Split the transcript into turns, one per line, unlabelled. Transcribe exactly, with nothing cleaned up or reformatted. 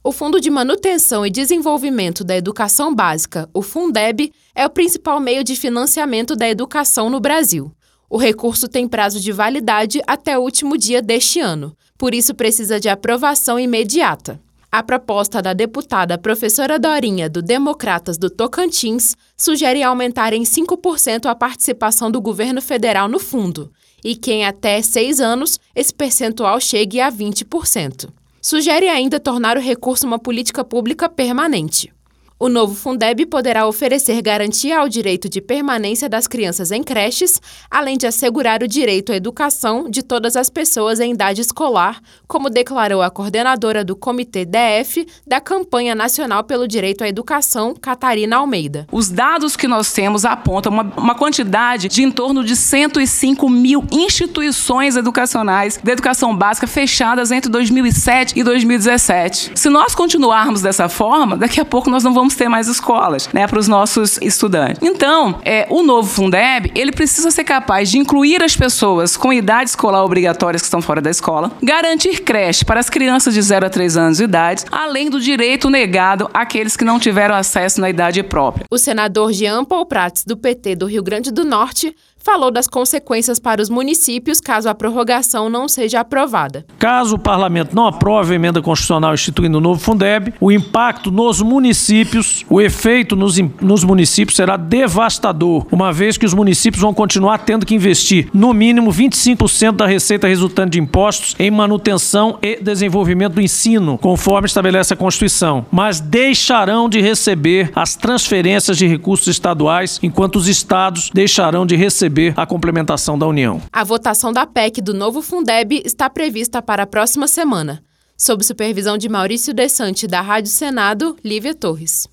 O Fundo de Manutenção e Desenvolvimento da Educação Básica, o Fundeb, é o principal meio de financiamento da educação no Brasil. O recurso tem prazo de validade até o último dia deste ano, por isso precisa de aprovação imediata. A proposta da deputada professora Dorinha, do Democratas do Tocantins, sugere aumentar em cinco por cento a participação do governo federal no fundo, e que em até seis anos esse percentual chegue a vinte por cento. Sugere ainda tornar o recurso uma política pública permanente. O novo Fundeb poderá oferecer garantia ao direito de permanência das crianças em creches, além de assegurar o direito à educação de todas as pessoas em idade escolar, como declarou a coordenadora do Comitê D F da Campanha Nacional pelo Direito à Educação, Catarina Almeida.
Os dados que nós temos apontam uma, uma quantidade de em torno de cento e cinco mil instituições educacionais de educação básica fechadas entre dois mil e sete e dois mil e dezessete. Se nós continuarmos dessa forma, daqui a pouco nós não vamos ter mais escolas, né, para os nossos estudantes. Então, é, o novo Fundeb, ele precisa ser capaz de incluir as pessoas com idade escolar obrigatórias que estão fora da escola, garantir creche para as crianças de zero a três anos de idade, além do direito negado àqueles que não tiveram acesso na idade própria.
O senador Jean Paul Prats, do P T do Rio Grande do Norte, falou das consequências para os municípios caso a prorrogação não seja aprovada.
Caso o parlamento não aprove a emenda constitucional instituindo o novo Fundeb, o impacto nos municípios, o efeito nos, nos municípios será devastador, uma vez que os municípios vão continuar tendo que investir, no mínimo, vinte e cinco por cento da receita resultante de impostos em manutenção e desenvolvimento do ensino, conforme estabelece a Constituição, mas deixarão de receber as transferências de recursos estaduais, enquanto os estados deixarão de receber a complementação da União.
A votação da P E C do novo Fundeb está prevista para a próxima semana. Sob supervisão de Maurício Desante, da Rádio Senado, Lívia Torres.